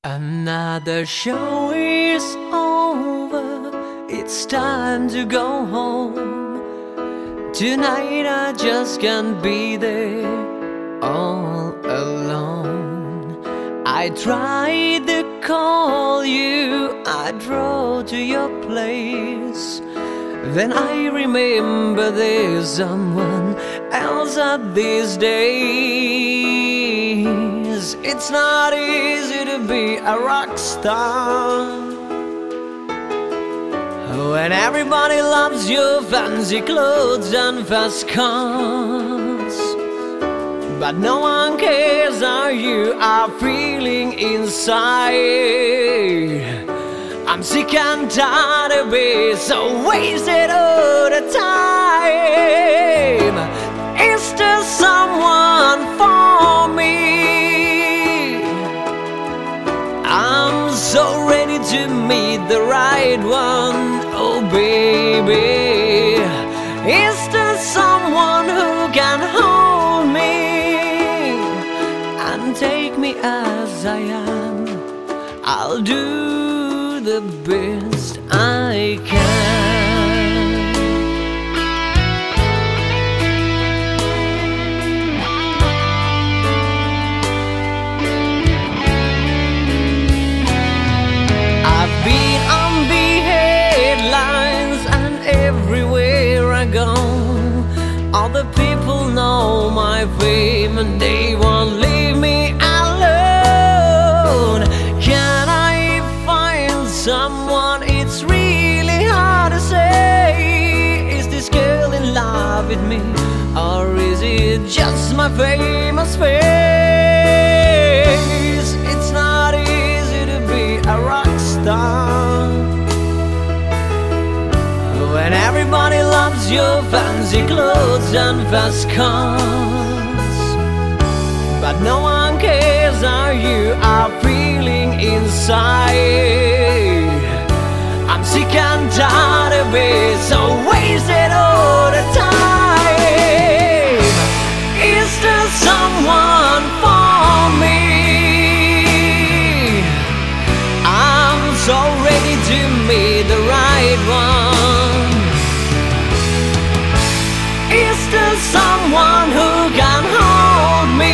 Another show is over, it's time to go home. Tonight I just can't be there all alone. I tried to call you, I drove to your place. Then I remember there's someone else at these days. It's not easy to be a rock star when everybody loves your fancy clothes and fast cars, but no one cares how you are feeling inside. I'm sick and tired of being so wasted all the time. Is there someone for me? I'm so ready to meet the right one, oh baby. Is there someone who can hold me and take me as I am? I'll do the best I can. I've been on the headlines and everywhere I go, all the people know my fame and they won't leave me alone. Can I find someone? It's really hard to say. Is this girl in love with me, or is it just my famous face? It's not easy to be a rock star when everybody loves your fancy clothes and fast cars, but no one cares how you are feeling inside. I'm sick and tired of being so wasted all the time. Is there someone for me? I'm so ready to meet the right one. Is there someone who can hold me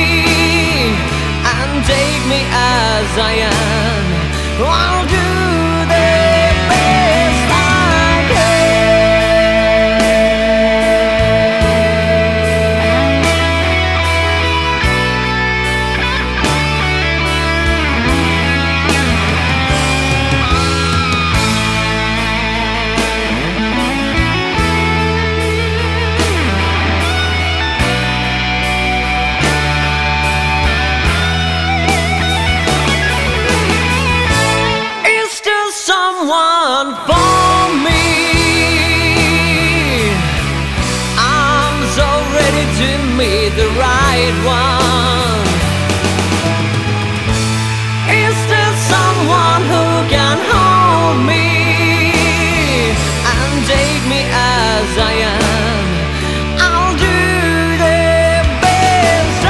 and take me as I am? I'll do the best I someone for me. I'm so ready to meet the right one. Is there someone who can hold me and take me as I am? I'll do the best I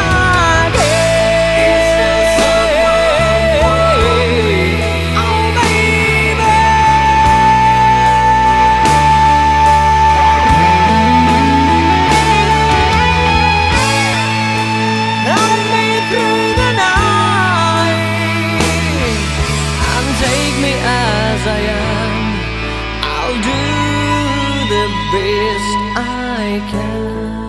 I am. I'll do the best I can.